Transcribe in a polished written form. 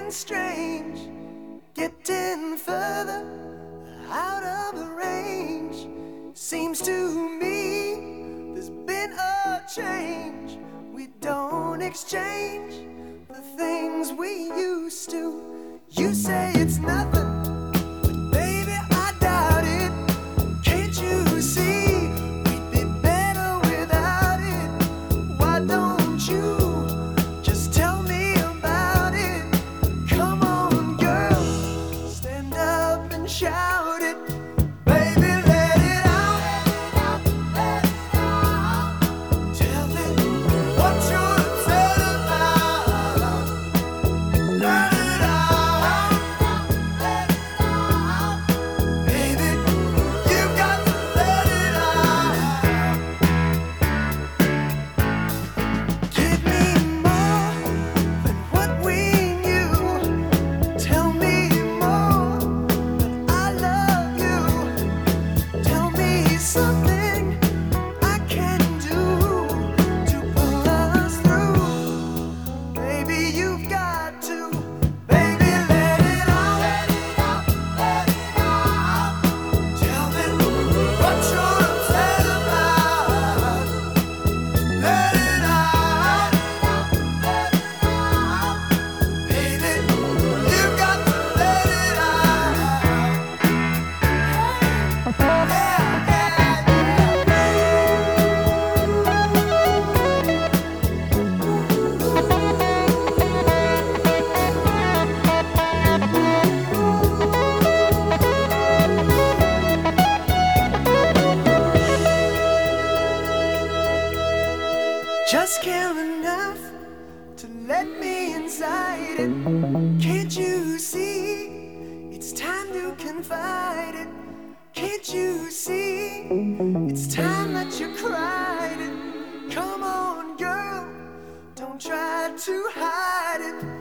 getting strange, getting further out of the range. Seems to me there's been a change. We don't exchange the things we used to. You say it's nothing, but baby, I doubt it. Can't you see we'd be better without it? Why don't you just tell me about it? Come on, girl, stand up and shout it. Baby, let it out. Let it out. Tell me what you're upset about. Let it out. Let it out. Baby, you've got to let it out. Give me more than what we knew. Tell me more that I love you. Tell me something I can do to pull us through. Baby, you've got to. Baby, let it out. Let it out. Let it out. Tell me what you're upset about. Let it out. Let it out. Baby, you've got to let it out. Just care enough to let me inside it. Can't you see it's time to confide it? Can't you see it's time that you cried it? Come on, girl, don't try to hide it.